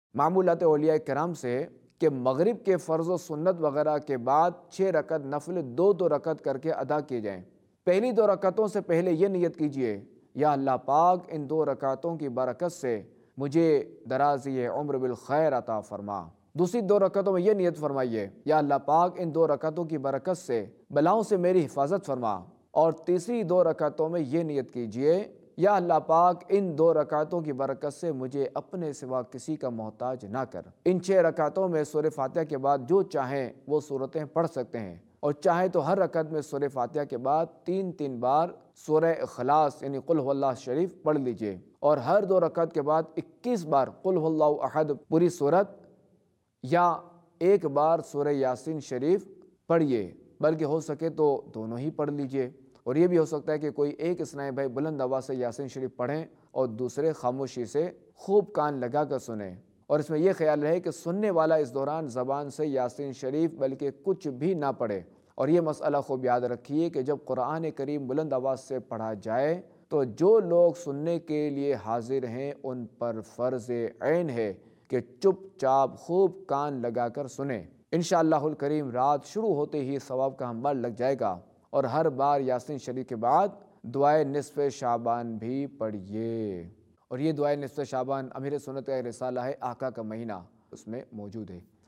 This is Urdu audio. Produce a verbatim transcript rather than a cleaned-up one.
معمولات اولیاء کرام سے کہ مغرب کے فرض و سنت وغیرہ کے بعد چھ رکعت نفل دو دو رکعت کر کے ادا کیے جائیں۔ پہلی دو رکعتوں سے پہلے یہ نیت کیجئے، یا اللہ پاک ان دو رکعتوں کی برکت سے مجھے درازی عمر بالخیر عطا فرما۔ دوسری دو رکعتوں میں یہ نیت فرمائیے، یا اللہ پاک ان دو رکعتوں کی برکت سے بلاؤں سے میری حفاظت فرما۔ اور تیسری دو رکعتوں میں یہ نیت کیجئے، یا اللہ پاک ان دو رکعتوں کی برکت سے مجھے اپنے سوا کسی کا محتاج نہ کر۔ ان چھ رکعتوں میں سورہ فاتحہ کے بعد جو چاہیں وہ سورتیں پڑھ سکتے ہیں، اور چاہیں تو ہر رکعت میں سورہ فاتحہ کے بعد تین تین بار سورہ اخلاص یعنی قل هو اللہ شریف پڑھ لیجئے، اور ہر دو رکعت کے بعد اکیس بار قل هو اللہ احد پوری سورت یا ایک بار سورہ یاسین شریف پڑھیے، بلکہ ہو سکے تو دونوں ہی پڑھ لیجئے۔ اور یہ بھی ہو سکتا ہے کہ کوئی ایک اسنائی بھائی بلند آواز سے یاسین شریف پڑھیں اور دوسرے خاموشی سے خوب کان لگا کر سنیں، اور اس میں یہ خیال رہے کہ سننے والا اس دوران زبان سے یاسین شریف بلکہ کچھ بھی نہ پڑھے۔ اور یہ مسئلہ خوب یاد رکھیے کہ جب قرآن کریم بلند آواز سے پڑھا جائے تو جو لوگ سننے کے لیے حاضر ہیں ان پر فرض عین ہے کہ چپ چاپ خوب کان لگا کر سنیں۔ انشاءاللہ الکریم رات شروع ہوتے ہی ثواب کا ہمبار لگ جائے گا، اور ہر بار یاسین شریف کے بعد دعائے نصف شعبان بھی پڑھیے۔ اور یہ دعائے نصف شعبان امیر سنت کا رسالہ ہے آقا کا مہینہ، اس میں موجود ہے۔